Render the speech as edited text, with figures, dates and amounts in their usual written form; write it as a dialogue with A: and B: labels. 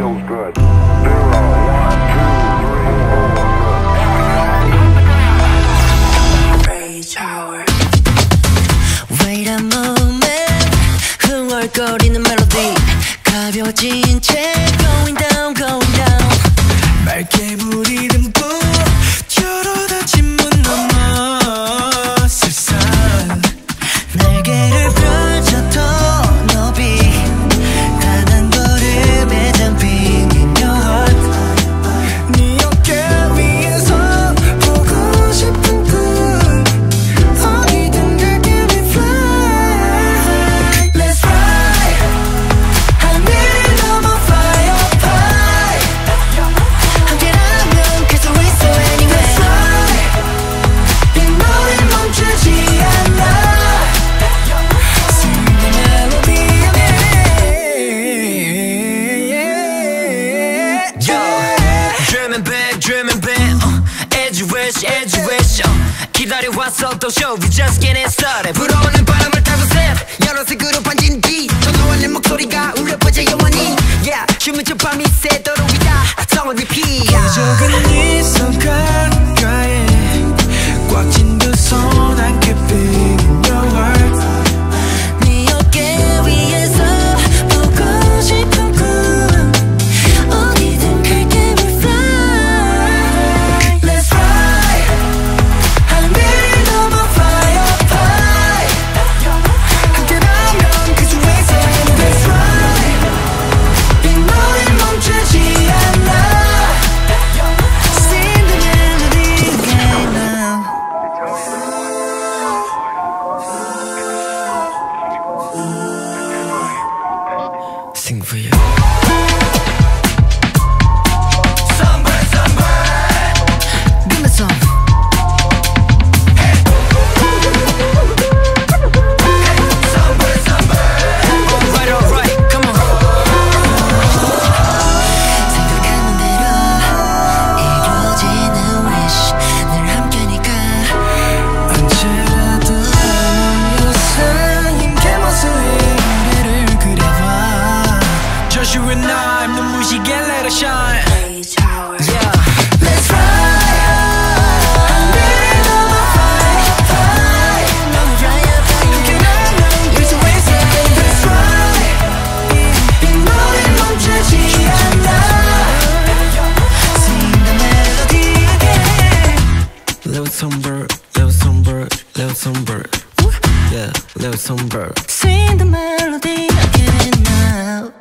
A: feels good. 0, 1, 2, 3, 4.
B: Rage hour. Wait a moment. 흥얼거리는 멜로디 가벼워진 채 going down going down.
C: 맑게 부리는 불 저러다 침문 넘어 세상
B: 날개를 펼쳐 더 높이 단 한 걸음에 잠긴 your heart.
C: 네 어깨 위에서 보고 싶은 꿈 어디든 갈게 we fly.
B: Let's fly. 하늘을 넘어 fly up high. 함께라면 계속 있어 anywhere. Let's fly. 빗물이 멈추지 않아.
C: Dreaming big as you wish 기다려왔어 또 show we just getting started 불어오는 바람을 타고 step 여러 색으로 반진 빛 또 너와 내 목소리가 울려 퍼져 영원히 yeah 춤은 저 밤이 새도록 위다 song on repeat 기적은 네 손 가까이 꽉 쥔 두 손 함께 big in your world
B: 네 어깨 위에서 보고 싶은 꿈 어디든 갈게 we fly. Let's fly. 하늘을 넘어 fly up high.
C: 함께라면 그 중에서
B: Let's fly. 빗물이 멈추지 않아. Sing the melody again now.
C: Sing for you
B: Give me some.
C: Alright, come on
B: 생각하는 대로 이루어지는 wish 늘 함께니까
C: 언제라도 넌 힘게 모습에 우리를 그려봐 Just you and I 눈부시게 let it shine
B: Rage hour.
C: Yeah
B: Let's fly. 하늘을 넘어 fly high. 너무 fly up high. You're so insane. Let's fly. 빗물이 멈추지 않아. Sing the melody again.
C: Little songbird, little songbird, little songbird Yeah, little songbird
B: Sing the melody again now.